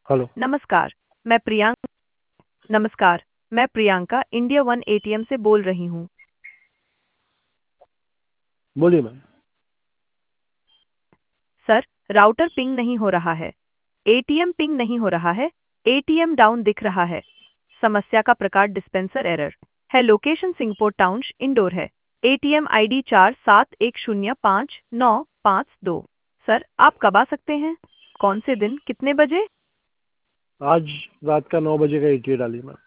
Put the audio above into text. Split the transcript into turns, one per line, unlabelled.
Hello.
नमस्कार। मैं प्रियांक नमस्कार। मैं प्रियंका इंडिया वन एटीएम से बोल रही हूँ।
बोलिए मैम।
सर, राउटर पिंग नहीं हो रहा है। एटीएम पिंग नहीं हो रहा है। एटीएम डाउन दिख रहा है। समस्या का प्रकार डिस्पेंसर एरर है। लोकेशन सिंगपोर टाउन इंडोर है। ATM ID 47105952। सर, आप कब आ सकते हैं? कौन से दिन, कितने बजे?
आज रात का 9 बजे का ETA डालिए मैम।